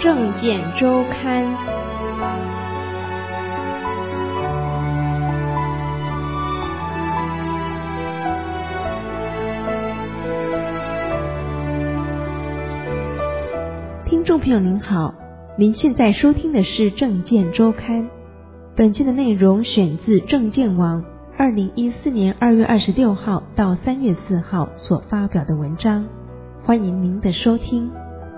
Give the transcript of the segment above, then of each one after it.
政见周刊。听众朋友您好，您现在收听的是政见周刊。本期的内容选自政见网2014年2月26号到3月4号所发表的文章，欢迎您的收听。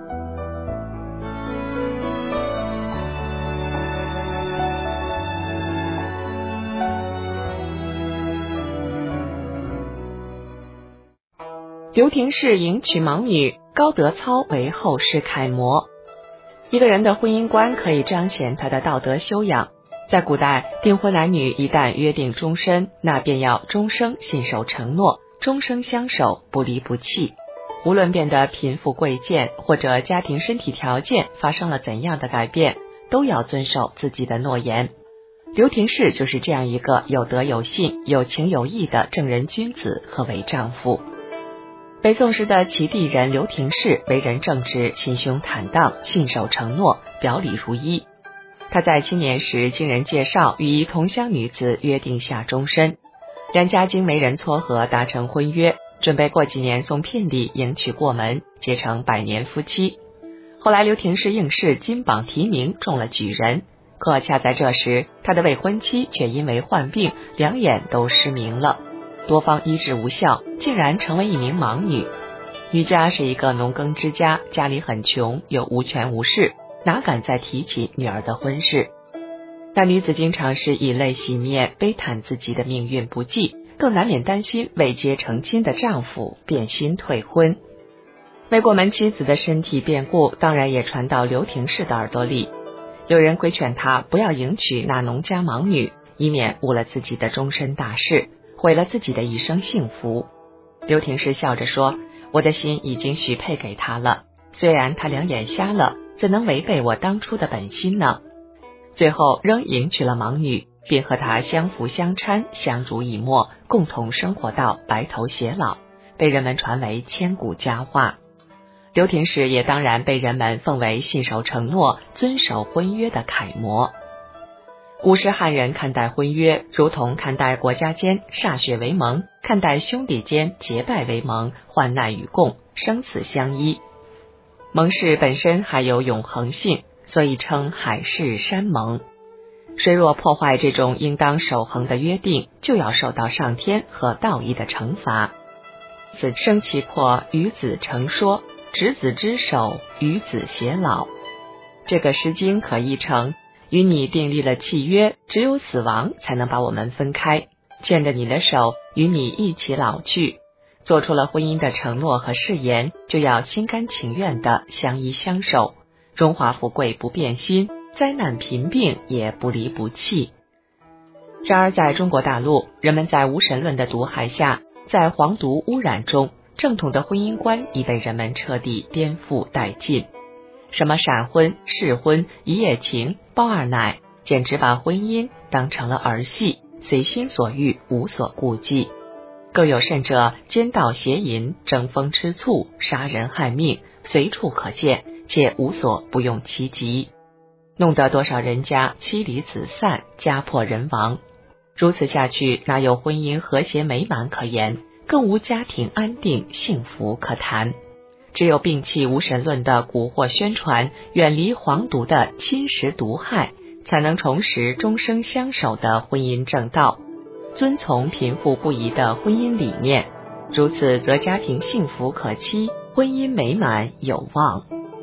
刘廷式迎娶盲女，高德操为后世楷模。一个人的婚姻观可以彰显他的道德修养。在古代，订婚男女一旦约定终身，那便要终生信守承诺，终生相守，不离不弃。无论变得贫富贵贱，或者家庭身体条件发生了怎样的改变，都要遵守自己的诺言。刘廷式就是这样一个有德有信、有情有义的正人君子和伪丈夫。北宋时的齐地人刘廷式为人正直，心胸坦荡，信守承诺，表里如一。他在青年时经人介绍，与一同乡女子约定下终身，两家经媒人撮合达成婚约，准备过几年送聘礼迎娶过门，结成百年夫妻。后来刘廷式应试金榜题名，中了举人，可恰在这时，他的未婚妻却因为患病，两眼都失明了，多方医治无效，竟然成为一名盲女。女家是一个农耕之家，家里很穷，又无权无势，哪敢再提起女儿的婚事。那女子经常是以泪洗面，悲叹自己的命运不济，更难免担心未结成亲的丈夫变心退婚。未过门妻子的身体变故，当然也传到刘廷式的耳朵里。有人规劝他不要迎娶那农家盲女，以免误了自己的终身大事，毁了自己的一生幸福。刘廷式笑着说，我的心已经许配给他了，虽然他两眼瞎了，怎能违背我当初的本心呢？最后仍迎娶了盲女，并和她相扶相搀，相濡以沫，共同生活到白头偕老，被人们传为千古佳话。刘廷式也当然被人们奉为信守承诺、遵守婚约的楷模。古时汉人看待婚约，如同看待国家间歃血为盟，看待兄弟间结拜为盟，患难与共，生死相依。盟誓本身还有永恒性，所以称海誓山盟。谁若破坏这种应当守恒的约定，就要受到上天和道义的惩罚。子生其阔，与子成说，执子之手，与子偕老。这个诗经可译成，与你订立了契约，只有死亡才能把我们分开，牵着你的手，与你一起老去。做出了婚姻的承诺和誓言，就要心甘情愿地相依相守，荣华富贵不变心，灾难贫病也不离不弃。然而在中国大陆，人们在无神论的毒害下，在黄毒污染中，正统的婚姻观已被人们彻底颠覆殆尽。什么闪婚、试婚、一夜情、包二奶，简直把婚姻当成了儿戏，随心所欲，无所顾忌。更有甚者，奸盗邪淫，争风吃醋，杀人害命，随处可见，且无所不用其极，弄得多少人家妻离子散，家破人亡。如此下去，哪有婚姻和谐美满可言，更无家庭安定幸福可谈。只有摒弃无神论的蛊惑宣传，远离黄毒的侵蚀毒害，才能重拾终生相守的婚姻正道，遵从贫富不移的婚姻理念，如此则家庭幸福可期，婚姻美满有望。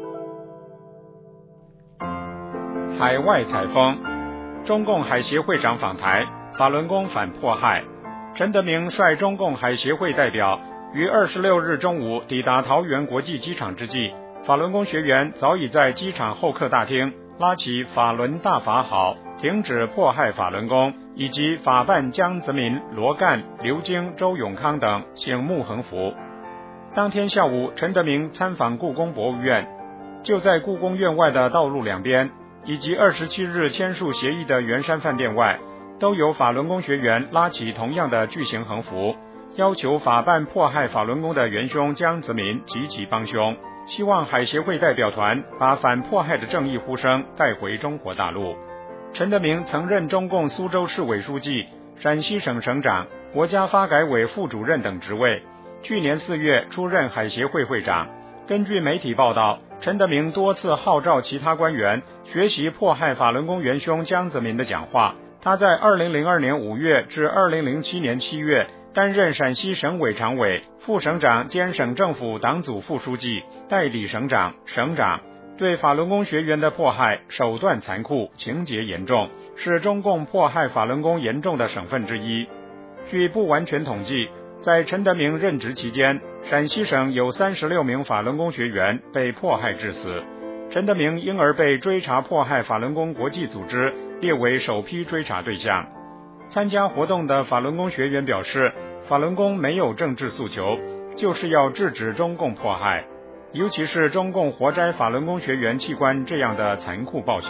海外采风，中共海协会长访台，法轮功反迫害。陈德明率中共海协会代表于26日中午抵达桃园国际机场之际，法轮功学员早已在机场候客大厅拉起法轮大法好，停止迫害法轮功以及法办江泽民、罗干、刘京、周永康等醒目横幅。当天下午，陈德明参访故宫博物院，就在故宫院外的道路两边，以及27日签署协议的圆山饭店外，都有法轮功学员拉起同样的巨型横幅，要求法办迫害法轮功的元凶江泽民及其帮凶。 希望海协会代表团把反迫害的正义呼声带回中国大陆。陈德明曾任中共苏州市委书记、陕西省省长、国家发改委副主任等职位，去年4月出任海协会会长。根据媒体报道，陈德明多次号召其他官员学习迫害法轮功元凶江泽民的讲话。他在2002年5月至2007年7月担任陕西省委常委、副省长兼省政府党组副书记、代理省长、省长。对法轮功学员的迫害手段残酷，情节严重，是中共迫害法轮功严重的省份之一。据不完全统计，在陈德明任职期间，陕西省有36名法轮功学员被迫害致死。陈德明因而被追查迫害法轮功国际组织列为首批追查对象。参加活动的法轮功学员表示，法轮功没有政治诉求，就是要制止中共迫害，尤其是中共活摘法轮功学员器官这样的残酷暴行。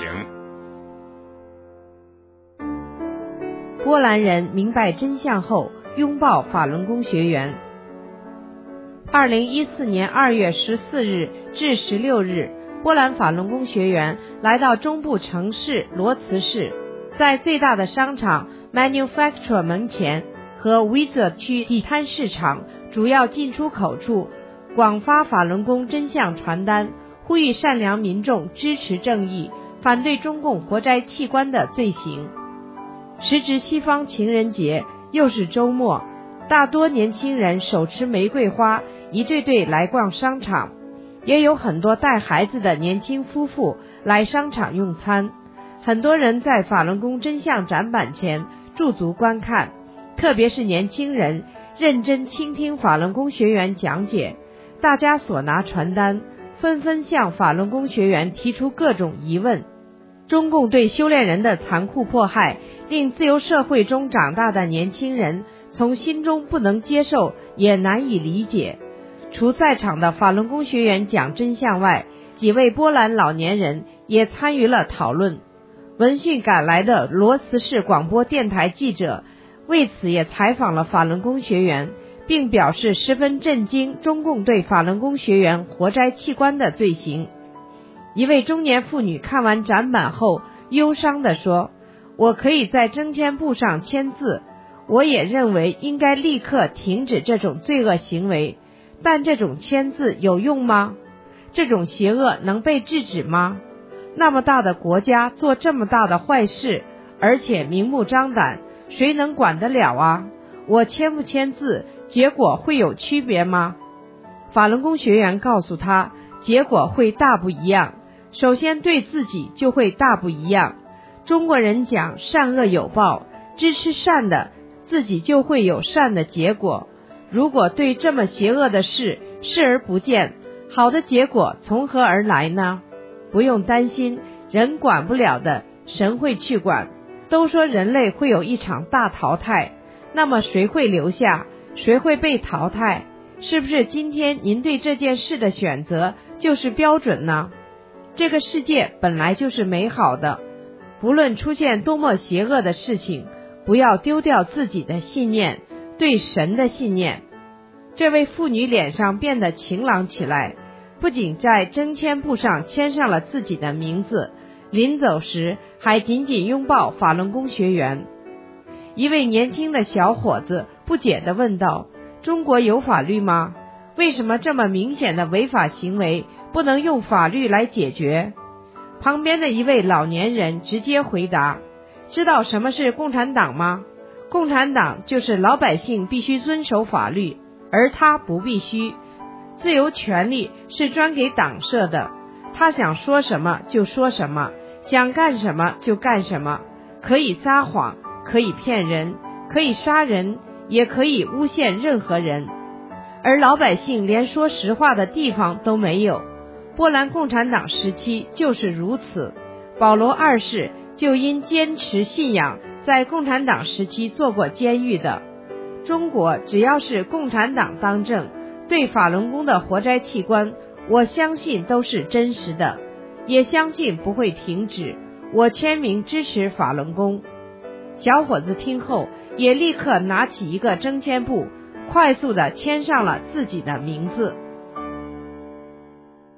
波兰人明白真相后拥抱法轮功学员。2014年2月14日至16日，波兰法轮功学员来到中部城市罗茨市，在最大的商场 Manufacture 门前和 Windsor 区地摊市场主要进出口处广发法轮功真相传单，呼吁善良民众支持正义，反对中共活摘器官的罪行。时值西方情人节，又是周末，大多年轻人手持玫瑰花，一对对来逛商场，也有很多带孩子的年轻夫妇来商场用餐。很多人在法轮功真相展板前驻足观看，特别是年轻人认真倾听法轮功学员讲解，大家所拿传单，纷纷向法轮功学员提出各种疑问。中共对修炼人的残酷迫害，令自由社会中长大的年轻人从心中不能接受，也难以理解。除在场的法轮功学员讲真相外，几位波兰老年人也参与了讨论。闻讯赶来的罗茨市广播电台记者为此也采访了法轮功学员，并表示十分震惊中共对法轮功学员活摘器官的罪行。一位中年妇女看完展板后忧伤地说，我可以在征签簿上签字，我也认为应该立刻停止这种罪恶行为，但这种签字有用吗？这种邪恶能被制止吗？那么大的国家做这么大的坏事，而且明目张胆，谁能管得了啊？我签不签字，结果会有区别吗？法轮功学员告诉他，结果会大不一样。首先对自己就会大不一样。中国人讲善恶有报，支持善的，自己就会有善的结果。如果对这么邪恶的事视而不见，好的结果从何而来呢？不用担心，人管不了的，神会去管。都说人类会有一场大淘汰，那么谁会留下，谁会被淘汰？是不是今天您对这件事的选择就是标准呢？这个世界本来就是美好的，不论出现多么邪恶的事情，不要丢掉自己的信念，对神的信念。这位妇女脸上变得晴朗起来，不仅在征签簿上签上了自己的名字，临走时还紧紧拥抱法轮功学员。一位年轻的小伙子不解地问道，中国有法律吗？为什么这么明显的违法行为不能用法律来解决？旁边的一位老年人直接回答，知道什么是共产党吗？共产党就是老百姓必须遵守法律，而他不必须。自由权利是专给党设的，他想说什么就说什么，想干什么就干什么，可以撒谎，可以骗人，可以杀人，也可以诬陷任何人。而老百姓连说实话的地方都没有。波兰共产党时期就是如此，保罗2世就因坚持信仰在共产党时期坐过监狱的。中国只要是共产党当政，对法轮功的活摘器官，我相信都是真实的，也相信不会停止。我签名支持法轮功。小伙子听后也立刻拿起一个征签簿，快速地签上了自己的名字。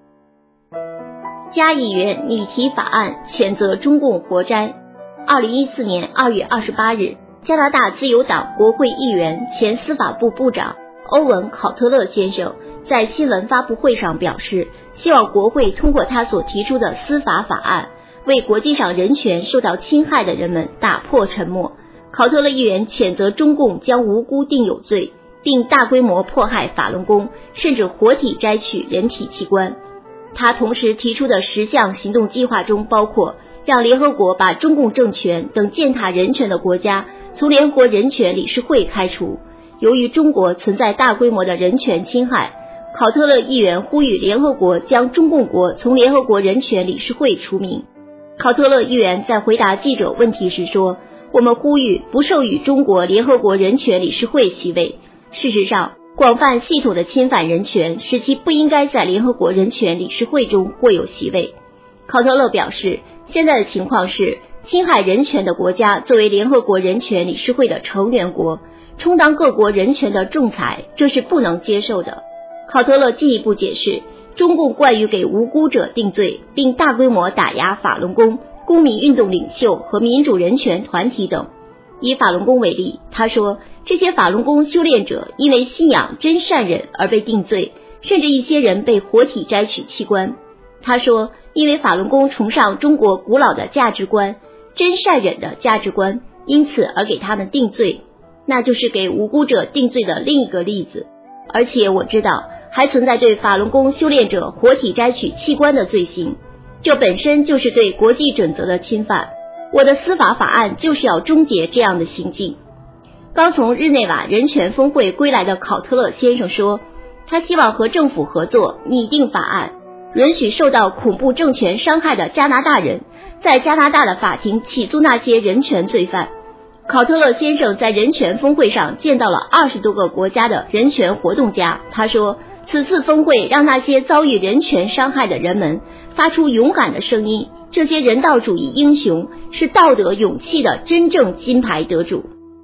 加议员拟提法案谴责中共活摘。2014年2月28日，加拿大自由党国会议员、前司法部部长欧文·考特勒先生在新闻发布会上表示，希望国会通过他所提出的司法法案，为国际上人权受到侵害的人们打破沉默。考特勒议员谴责中共将无辜定有罪，并大规模迫害法轮功，甚至活体摘取人体器官。他同时提出的10项行动计划中包括让联合国把中共政权等践踏人权的国家从联合国人权理事会开除。由于中国存在大规模的人权侵害，考特勒议员呼吁联合国将中共国从联合国人权理事会除名。考特勒议员在回答记者问题时说，我们呼吁不授予中国联合国人权理事会席位。事实上，广泛系统的侵犯人权使其不应该在联合国人权理事会中获有席位。考特勒表示，现在的情况是，侵害人权的国家作为联合国人权理事会的成员国，充当各国人权的仲裁，这是不能接受的。考特勒进一步解释，中共惯于给无辜者定罪，并大规模打压法轮功、公民运动领袖和民主人权团体等。以法轮功为例，他说，这些法轮功修炼者因为信仰真善忍而被定罪，甚至一些人被活体摘取器官。他说，因为法轮功崇尚中国古老的价值观，真善忍的价值观，因此而给他们定罪，那就是给无辜者定罪的另一个例子。而且我知道，还存在对法轮功修炼者活体摘取器官的罪行，这本身就是对国际准则的侵犯。我的司法法案就是要终结这样的行径。刚从日内瓦人权峰会归来的考特勒先生说，他希望和政府合作拟定法案，允许受到恐怖政权伤害的加拿大人在加拿大的法庭起诉那些人权罪犯。考特勒先生在人权峰会上见到了20多个国家的人权活动家，他说，此次峰会让那些遭遇人权伤害的人们发出勇敢的声音，这些人道主义英雄是道德勇气的真正金牌得主。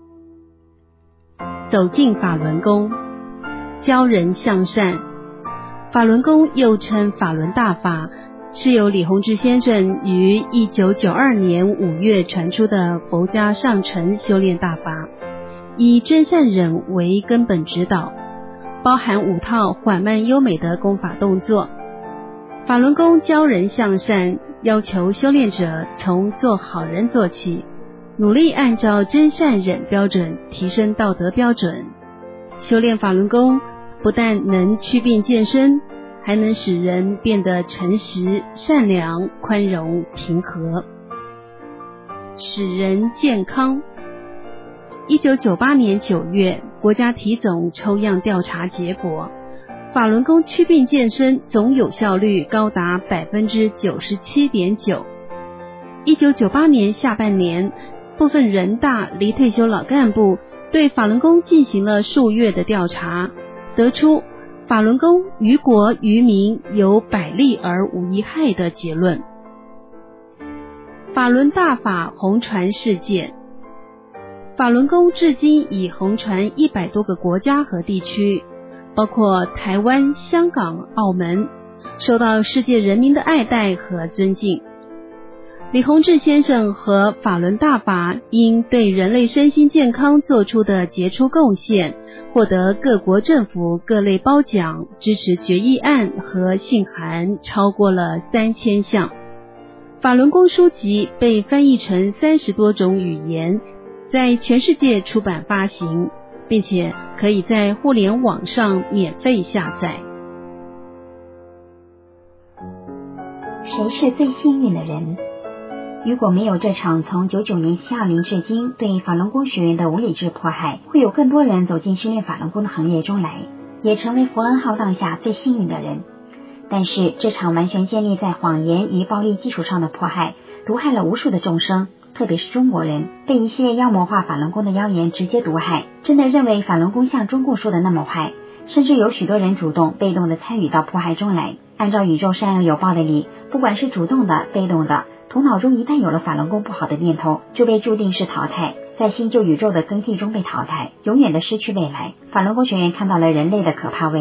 走进法轮功，教人向善。法轮功又称法轮大法，是由李洪志先生于1992年5月传出的佛家上乘修炼大法，以真善忍为根本指导，包含5套缓慢优美的功法动作。法轮功教人向善，要求修炼者从做好人做起，努力按照真善忍标准提升道德标准。修炼法轮功不但能祛病健身，还能使人变得诚实、善良、宽容、平和，使人健康。1998年9月，国家体总抽样调查结果，法轮功祛病健身总有效率高达 97.9%。1998年下半年，部分人大离退休老干部对法轮功进行了数月的调查，得出法轮功于国于民有百利而无一害的结论。法轮大法红传世界，法轮功至今已红传100多个国家和地区，包括台湾、香港、澳门，受到世界人民的爱戴和尊敬。李洪志先生和法轮大法因对人类身心健康做出的杰出贡献，获得各国政府各类褒奖，支持决议案和信函超过了3000项。法轮功书籍被翻译成30多种语言，在全世界出版发行，并且可以在互联网上免费下载。 谁是最幸运的人？如果没有这场从99年720至今对法轮功学员的无理智迫害，会有更多人走进修炼法轮功的行列中来，也成为佛恩浩荡下最幸运的人。但是这场完全建立在谎言与暴力基础上的迫害，毒害了无数的众生，特别是中国人，被一系列妖魔化法轮功的妖言直接毒害，真的认为法轮功像中共说的那么坏，甚至有许多人主动被动的参与到迫害中来。按照宇宙善恶有报的理，不管是主动的被动的，头脑中一旦有了法轮功不好的念头，就被注定是淘汰，在新旧宇宙的更替中被淘汰，永远的失去未来。法轮功学员看到了人类的可怕未来，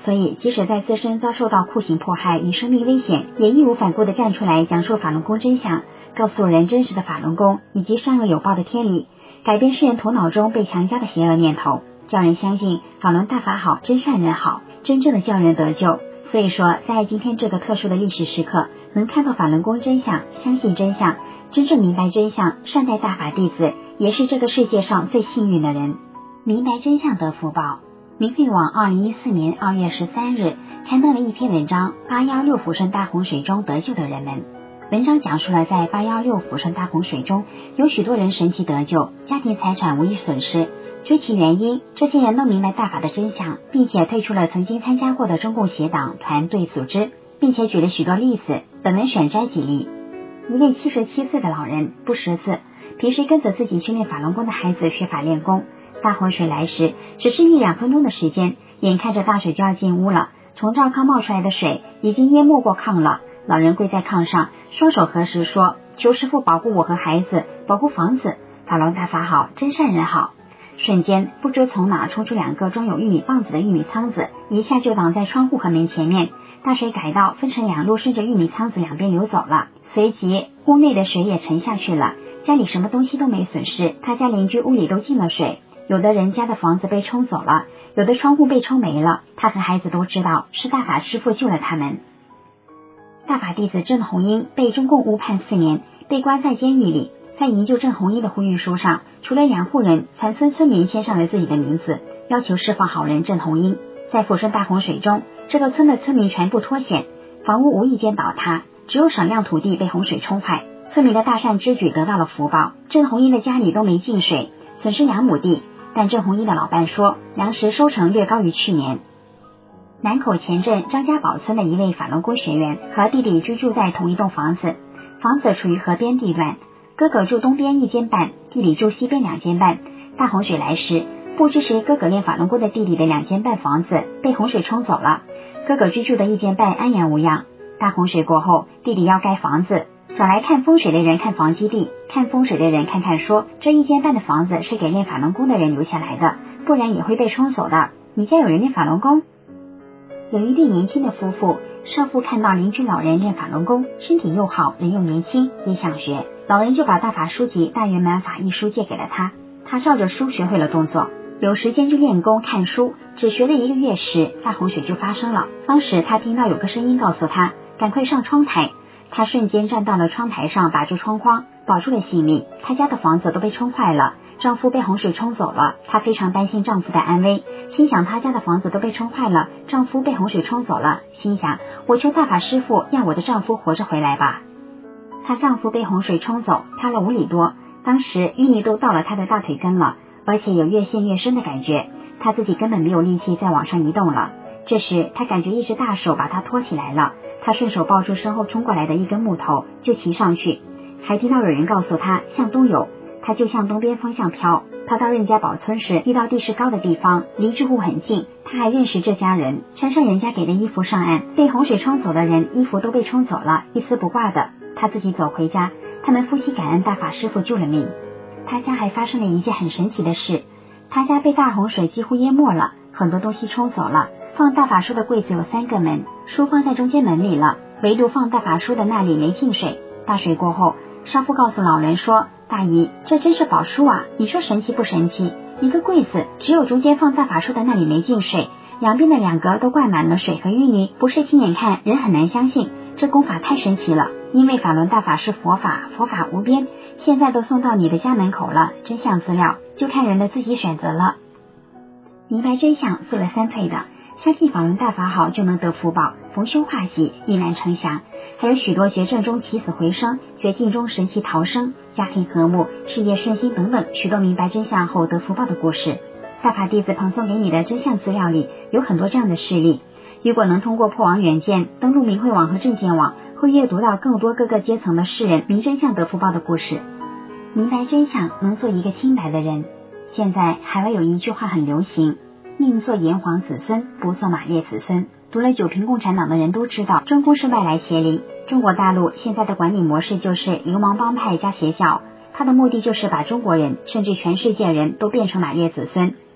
所以即使在自身遭受到酷刑迫害与生命危险，也义无反顾地站出来讲述法轮功真相，告诉人真实的法轮功以及善恶有报的天理，改变世人头脑中被强加的邪恶念头，叫人相信法轮大法好，真善人好，真正的叫人得救。所以说，在今天这个特殊的历史时刻，能看到法轮功真相，相信真相，真正明白真相，善待大法弟子，也是这个世界上最幸运的人。明白真相得福报。明慧网2014年2月13日刊登了一篇文章，816抚顺大洪水中得救的人们。文章讲述了在816抚顺大洪水中，有许多人神奇得救，家庭财产无一损失。追其原因，这些人都明白大法的真相，并且退出了曾经参加过的中共邪党、团队组织，并且举了许多例子，本文选摘几例。一位77岁的老人，不识字，平时跟着自己训练法轮功的孩子学法练功。大洪水来时，只是1-2分钟的时间，眼看着大水就要进屋了，从灶炕冒出来的水已经淹没过炕了。老人跪在炕上，双手合十说：“求师父保护我和孩子，保护房子，法轮大法好，真善人好。”瞬间，不知从哪冲出2个装有玉米棒子的玉米仓子，一下就挡在窗户和门前面。大水改道，分成2路，顺着玉米仓子两边流走了。随即，屋内的水也沉下去了，家里什么东西都没损失。他家邻居屋里都进了水，有的人家的房子被冲走了，有的窗户被冲没了。他和孩子都知道是大法师父救了他们。大法弟子郑红英被中共误判4年，被关在监狱里。在营救郑红英的呼吁书上，除了养护人，残村村民签上了自己的名字，要求释放好人郑红英。在抚顺大洪水中，这个村的村民全部脱险，房屋无一间倒塌，只有少量土地被洪水冲坏。村民的大善之举得到了福报，郑红英的家里都没进水，损失2亩地，但郑红英的老伴说，粮食收成略高于去年。南口前镇张家堡村的一位法轮功学员和弟弟居住在同一栋房子，房子处于河边地段，哥哥住东边1间半，弟弟住西边2间半。大洪水来时，不知谁哥哥练法轮功的弟弟的2间半房子被洪水冲走了，哥哥居住的1间半安然无恙。大洪水过后，弟弟要盖房子，找来看风水的人看房基地，看风水的人看看说，这1间半的房子是给练法轮功的人留下来的，不然也会被冲走的。你家有人练法轮功？有一对年轻的夫妇，少妇看到邻居老人练法轮功，身体又好，人又年轻，也想学。老人就把大法书籍《大圆满法》一书借给了他，他照着书学会了动作，有时间就练功看书。只学了1个月时，大洪水就发生了。当时他听到有个声音告诉他，赶快上窗台。他瞬间站到了窗台上，把住窗框，保住了性命。他家的房子都被冲坏了，丈夫被洪水冲走了，她非常担心丈夫的安危，心想她家的房子都被冲坏了，丈夫被洪水冲走了，心想我求大法师父让我的丈夫活着回来吧。她丈夫被洪水冲走，漂了5里多，当时淤泥都到了她的大腿根了，而且有越陷越深的感觉，她自己根本没有力气再往上移动了。这时她感觉一只大手把她拖起来了，她顺手抱住身后冲过来的一根木头就骑上去，还听到有人告诉她向东游，她就向东边方向飘。她到任家堡村时遇到地势高的地方，离住户很近，她还认识这家人，穿上人家给的衣服上岸。被洪水冲走的人衣服都被冲走了，一丝不挂的。她自己走回家，他们夫妻感恩大法师父救了命。她家还发生了一件很神奇的事，她家被大洪水几乎淹没了，很多东西冲走了，放大法书的柜子有3个门，书放在中间门里了，唯独放大法书的那里没进水。大水过后，少妇告诉老人说，大姨，这真是宝书啊，你说神奇不神奇？一个柜子只有中间放大法书的那里没进水，两边的2格都灌满了水和淤泥，不是亲眼看人很难相信，这功法太神奇了。因为法轮大法是佛法，佛法无边，现在都送到你的家门口了，真相资料就看人的自己选择了。明白真相做了3退的，相信法轮大法好就能得福报，逢凶化吉，一难成祥。还有许多绝症中起死回生，绝境中神奇逃生，家庭和睦，事业顺心等等许多明白真相后得福报的故事。大法弟子捧送给你的真相资料里有很多这样的事例，如果能通过破网软件登录明慧网和证件网，会阅读到更多各个阶层的世人明真相得福报的故事。明白真相能做一个清白的人。现在海外有一句话很流行，宁做炎黄子孙，不做马列子孙。读了九评共产党的人都知道，中共是外来邪灵。中国大陆现在的管理模式就是流氓帮派加邪教，它的目的就是把中国人甚至全世界人都变成马列子孙，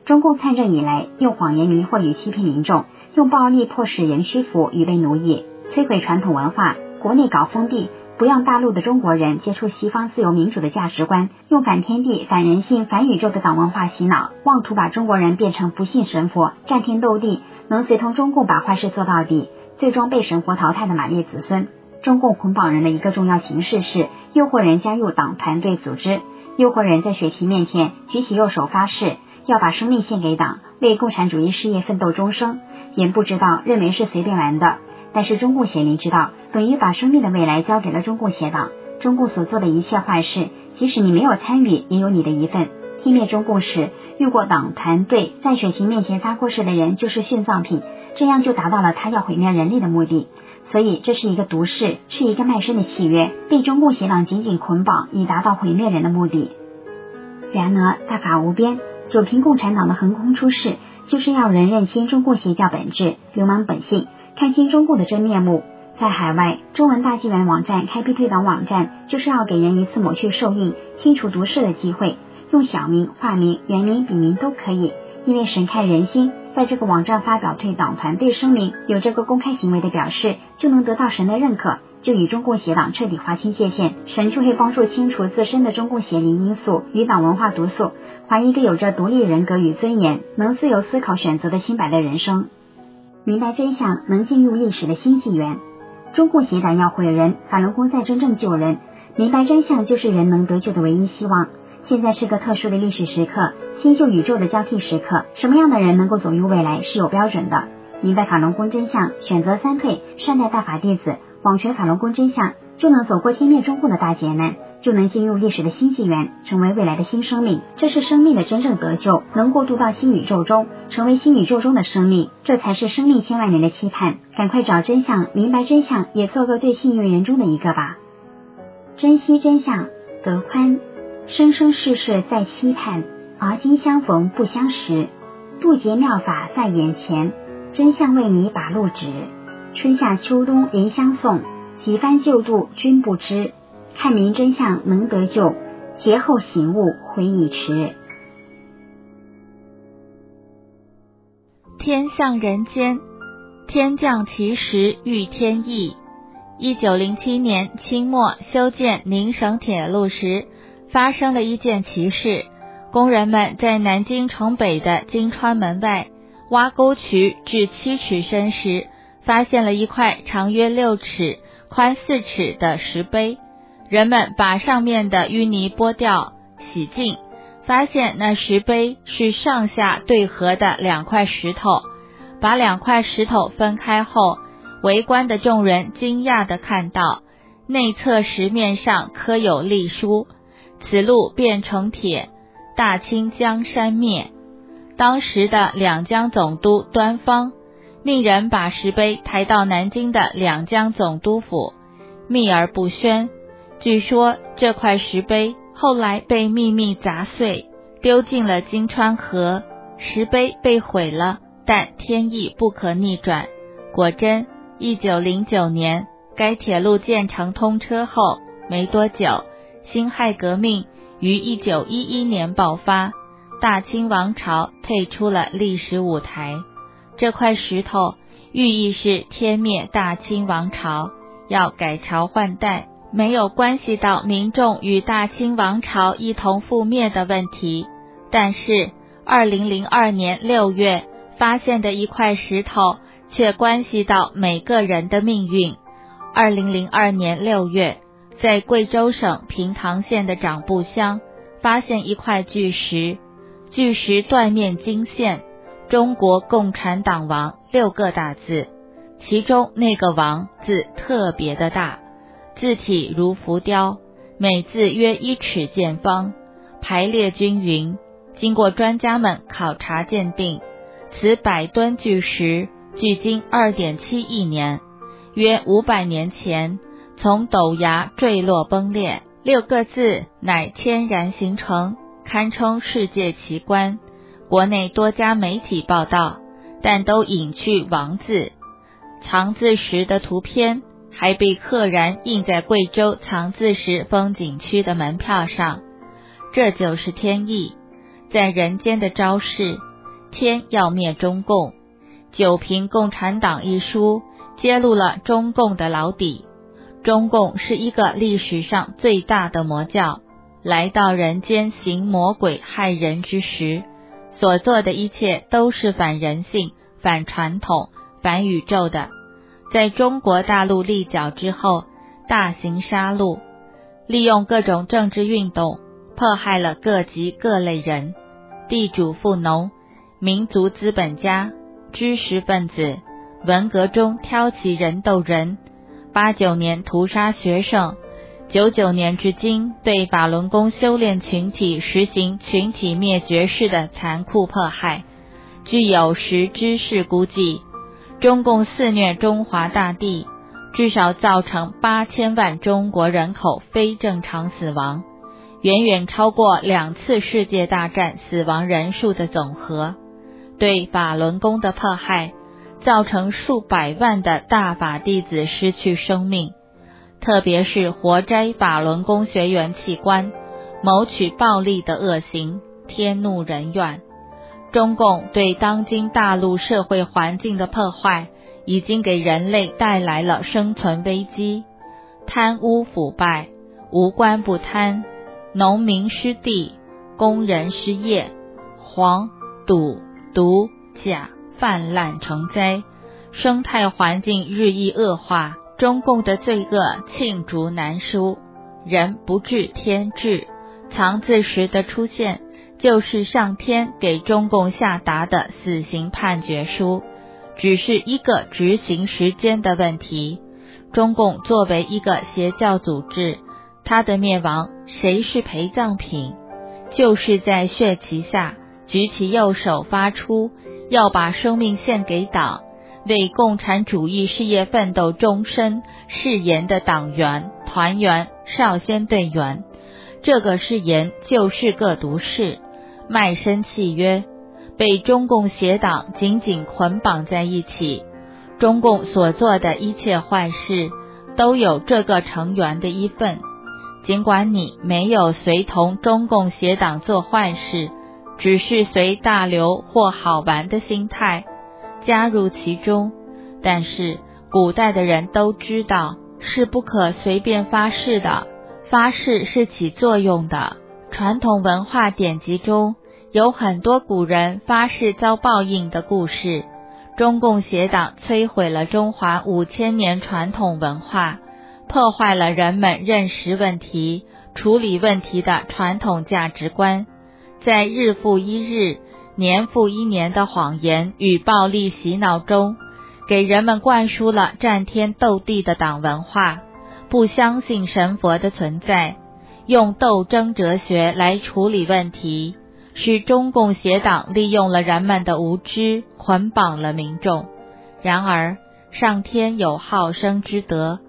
中共参政以来，用谎言迷惑与欺骗民众，用暴力迫使人屈服与被奴役，摧毁传统文化，国内搞封闭，不让大陆的中国人接触西方自由民主的价值观，用反天地、反人性、反宇宙的党文化洗脑，妄图把中国人变成不信神佛、战天斗地，能随同中共把坏事做到底，最终被神佛淘汰的马列子孙。中共捆绑人的一个重要形式是诱惑人加入党团队组织，诱惑人在血旗面前举起右手发誓，要把生命献给党，为共产主义事业奋斗终生。人不知道，认为是随便玩的，但是中共邪灵知道，等于把生命的未来交给了中共邪党。中共所做的一切坏事，即使你没有参与，也有你的一份。听灭中共时，越过党团队在血旗面前发过誓的人就是殉葬品，这样就达到了他要毁灭人类的目的。所以这是一个毒誓，是一个卖身的契约，被中共邪党紧紧捆绑，以达到毁灭人的目的。然而大法无边，九平共产党的横空出世，就是要人认清中共邪教本质、流氓本性，看清中共的真面目。在海外，中文大纪元网站开辟退党网站，就是要给人一次抹去受印、清除毒誓的机会，用小名、化名、原名、笔名都可以，因为神看人心，在这个网站发表退党团队声明，有这个公开行为的表示，就能得到神的认可，就与中共邪党彻底划清界限，神就会帮助清除自身的中共邪灵因素与党文化毒素，还一个有着独立人格与尊严，能自由思考选择的清白的人生。明白真相，能进入历史的新纪元。中共邪党要毁人，法轮功在真正救人。明白真相就是人能得救的唯一希望。现在是个特殊的历史时刻，新旧宇宙的交替时刻，什么样的人能够走入未来是有标准的。明白法轮功真相，选择三退，善待大法弟子，广传法轮功真相，就能走过天灭中共的大劫难，就能进入历史的新纪元，成为未来的新生命。这是生命的真正得救，能过渡到新宇宙中，成为新宇宙中的生命，这才是生命千万年的期盼。赶快找真相，明白真相，也做个最幸运人中的一个吧。珍惜真相，得宽。生生世世在期盼，而今相逢不相识。渡劫妙法在眼前，真相为你把路指。春夏秋冬人相送，几番救度君不知。看明真相能得救，劫后醒悟悔已迟。 天象人间，天降奇石遇天意。1907年清末修建宁省铁路时，发生了一件奇事。工人们在南京城北的金川门外挖沟渠至7尺深时，发现了一块长约6尺、宽4尺的石碑。人们把上面的淤泥剥掉、洗净，发现那石碑是上下对合的2块石头。把2块石头分开后，围观的众人惊讶地看到，内侧石面上刻有隶书：此路变成铁，大清江山灭。当时的两江总督端方命人把石碑抬到南京的两江总督府，秘而不宣。据说这块石碑后来被秘密砸碎，丢进了金川河，石碑被毁了，但天意不可逆转。果真1909年该铁路建成通车后没多久，辛亥革命于1911年爆发，大清王朝退出了历史舞台。这块石头寓意是天灭大清王朝，要改朝换代，没有关系到民众与大清王朝一同覆灭的问题。但是2002年6月发现的一块石头却关系到每个人的命运。2002年6月，在贵州省平塘县的长布乡发现一块巨石，巨石断面经线，中国共产党王6个大字，其中那个王字特别的大，字体如浮雕，每字约1尺见方，排列均匀。经过专家们考察鉴定，此100吨巨石距今 2.7 亿年，约500年前从陡崖坠落崩裂，6个字乃天然形成，堪称世界奇观。国内多家媒体报道，但都隐去王字。藏字石的图片还被刻然印在贵州藏字石风景区的门票上。这就是天意，在人间的招式， 天要灭中共。九评共产党一书揭露了中共的老底。中共是一个历史上最大的魔教，来到人间行魔鬼害人之时，所做的一切都是反人性、反传统、反宇宙的。在中国大陆立脚之后，大型杀戮，利用各种政治运动，迫害了各级各类人，地主富农、民族资本家、知识分子，文革中挑起人斗人，89年屠杀学生，99年至今对法轮功修炼群体实行群体灭绝式的残酷迫害。据有识之士估计，中共肆虐中华大地，至少造成8000万中国人口非正常死亡，远远超过2次世界大战死亡人数的总和。对法轮功的迫害，造成数百万的大法弟子失去生命，特别是活摘法轮功学员器官、谋取暴利的恶行，天怒人怨。中共对当今大陆社会环境的破坏，已经给人类带来了生存危机。贪污腐败，无官不贪，农民失地，工人失业，黄、赌、毒、假泛滥成灾，生态环境日益恶化，中共的罪恶罄竹难书。人不治天治，藏字石的出现，就是上天给中共下达的死刑判决书，只是一个执行时间的问题。中共作为一个邪教组织，它的灭亡谁是陪葬品？就是在血旗下举起右手发出要把生命献给党，为共产主义事业奋斗终身誓言的党员、团员、少先队员。这个誓言就是个毒誓，卖身契约，被中共邪党紧紧捆绑在一起。中共所做的一切坏事，都有这个成员的一份。尽管你没有随同中共邪党做坏事，只是随大流或好玩的心态加入其中，但是古代的人都知道是不可随便发誓的，发誓是起作用的。传统文化典籍中有很多古人发誓遭报应的故事。中共邪党摧毁了中华5000年传统文化，破坏了人们认识问题、处理问题的传统价值观，在日复一日、年复一年的谎言与暴力洗脑中，给人们灌输了战天斗地的党文化，不相信神佛的存在，用斗争哲学来处理问题，使中共邪党利用了人们的无知，捆绑了民众。然而上天有好生之德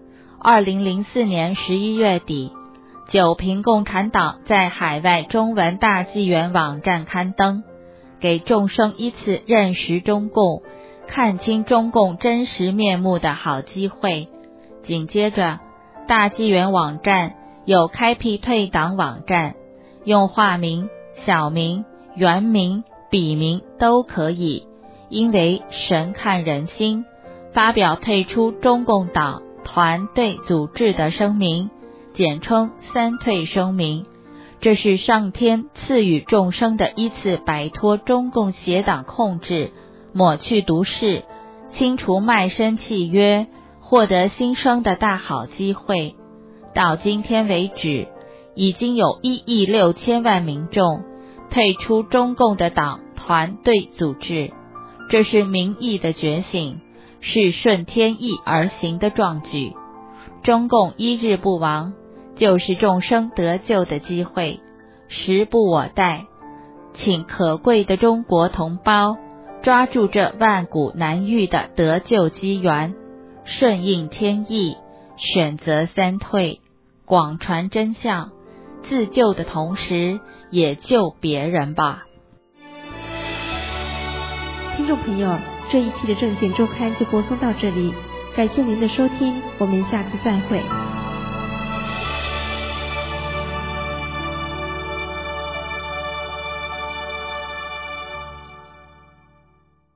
，2004年11月底，九评共产党在海外中文大纪元网站刊登，给众生一次认识中共、看清中共真实面目的好机会。紧接着，大纪元网站有开辟退党网站，用化名、小名、原名、笔名都可以，因为神看人心，发表退出中共党、团队组织的声明，简称3退声明。这是上天赐予众生的一次摆脱中共邪党控制、抹去毒誓、清除卖身契约、获得新生的大好机会。到今天为止，已经有1亿6千万民众退出中共的党、团队组织，这是民意的觉醒，是顺天意而行的壮举。中共一日不亡，就是众生得救的机会，时不我待。请可贵的中国同胞抓住这万古难遇的得救机缘，顺应天意，选择3退，广传真相，自救的同时也救别人吧。 听众朋友，这一期的证件周刊就播送到这里，感谢您的收听，我们下次再会。